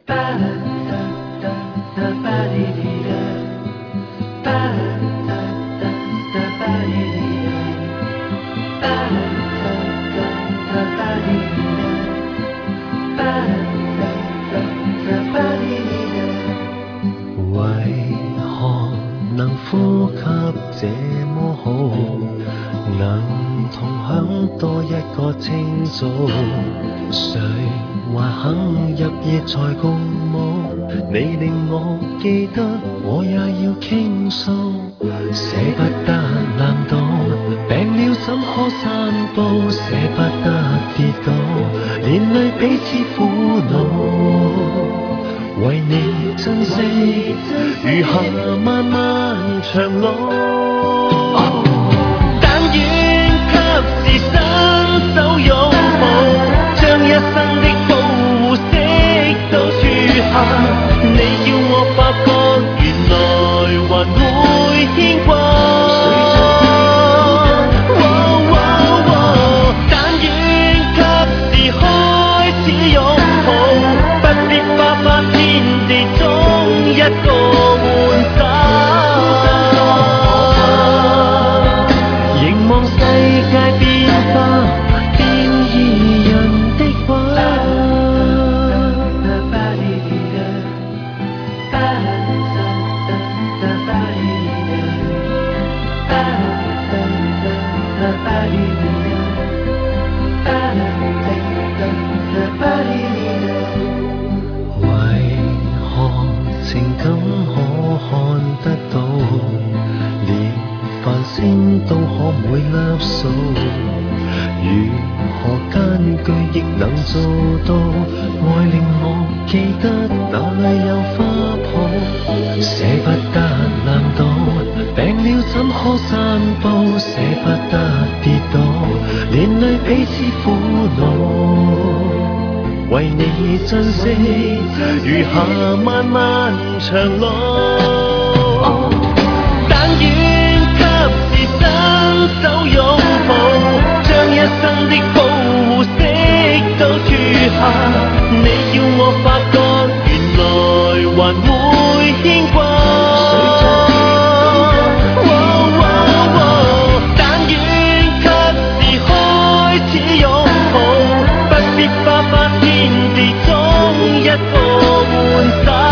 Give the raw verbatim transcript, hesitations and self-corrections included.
为何能呼吸这么好，能同享多一个清早？谁还肯入夜才共舞？你令我记得，我也要倾诉。舍不得懒惰，病了怎可散步？舍不得跌倒，连累彼此苦恼。为你珍惜，余下漫漫长路。但愿及时伸手拥抱，将一生的保护惜到處下。你要我發覺，原來還會牽掛。但願及時開始擁抱，不必花花天地中一個玩耍。凝望世界變化，變異人的畫。為何情感可看得到，連繁星都可每粒數？如何間距亦能做到？愛令我記得哪裏有花圃，捨不得懶惰，病了怎可散步？捨不得跌倒，連累彼此苦惱。為你珍惜，餘下漫漫長路。但願及時伸手擁抱，將一生的保護惜到處下。你要我發覺，原來還會牽掛。但願及時開始擁抱，不必花花天地中一個玩耍。